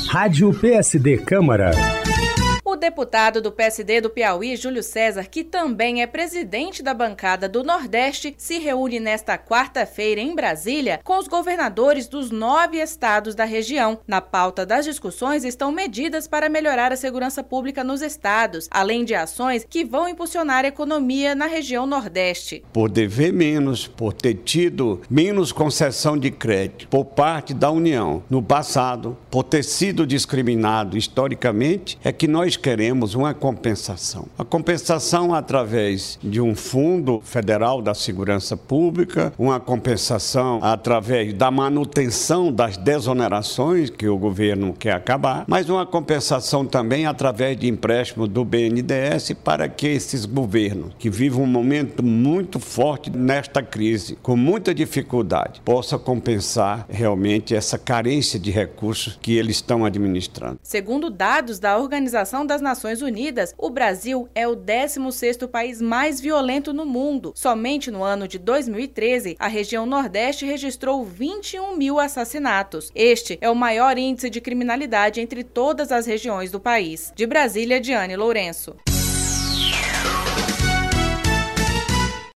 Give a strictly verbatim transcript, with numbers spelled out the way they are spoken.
Rádio P S D Câmara. O deputado do P S D do Piauí, Júlio César, que também é presidente da bancada do Nordeste, se reúne nesta quarta-feira em Brasília com os governadores dos nove estados da região. Na pauta das discussões estão medidas para melhorar a segurança pública nos estados, além de ações que vão impulsionar a economia na região Nordeste. Por dever menos, por ter tido menos concessão de crédito por parte da União no passado, por ter sido discriminado historicamente, é que nós queremos uma compensação. A compensação através de um fundo federal da segurança pública, uma compensação através da manutenção das desonerações que o governo quer acabar, mas uma compensação também através de empréstimo do B N D E S para que esses governos, que vivem um momento muito forte nesta crise, com muita dificuldade, possam compensar realmente essa carência de recursos que eles estão administrando. Segundo dados da Organização das Nações Unidas, o Brasil é o décimo sexto país mais violento no mundo. Somente no ano de dois mil e treze, a região Nordeste registrou vinte e um mil assassinatos. Este é o maior índice de criminalidade entre todas as regiões do país. De Brasília, Diane Lourenço.